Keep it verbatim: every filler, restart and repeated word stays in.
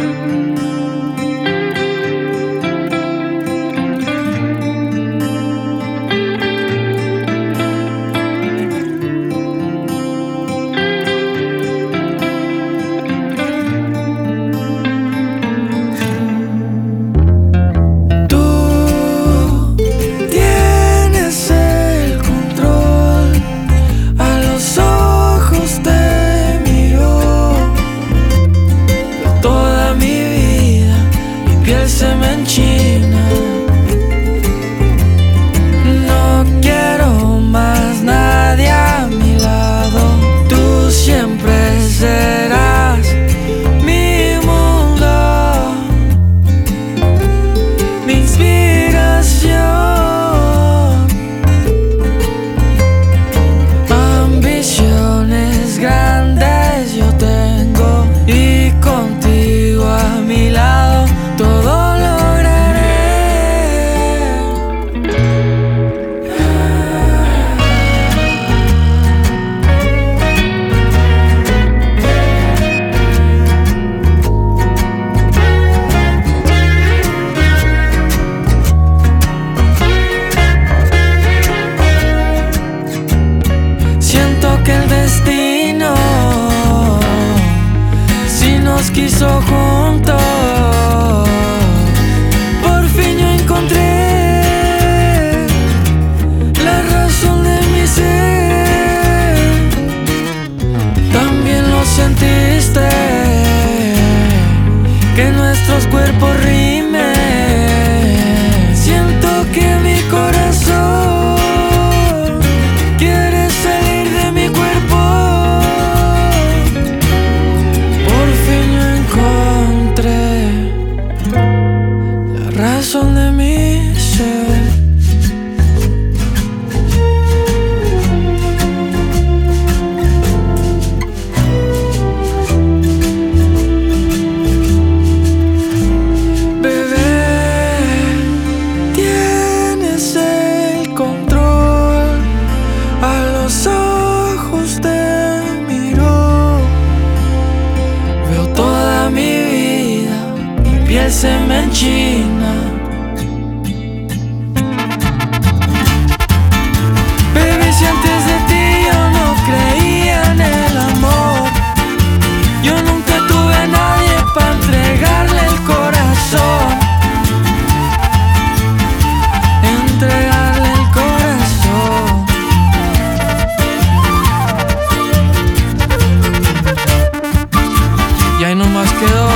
Se me enchina. No quiero más nadie a mi lado. Tú siempre serás mi mundo, mi inspiración. Ambiciones grandes yo tengo, y contigo a mi lado todo que el destino si nos quiso juntos. Por fin yo encontré la razón de mi ser. También lo sentiste, que nuestros cuerpos rimen. Siento que mi corazón quiere salir de mi cuerpo. Por fin yo encontré la razón de mi ser. Bebé, tienes el control. A los ojos te miro, veo toda mi vida, mi piel se me enchina. Baby, si antes de ti yo no creía en el amor, yo nunca tuve a nadie para entregarle el corazón. Entregarle el corazón. Y ahí nomás quedó.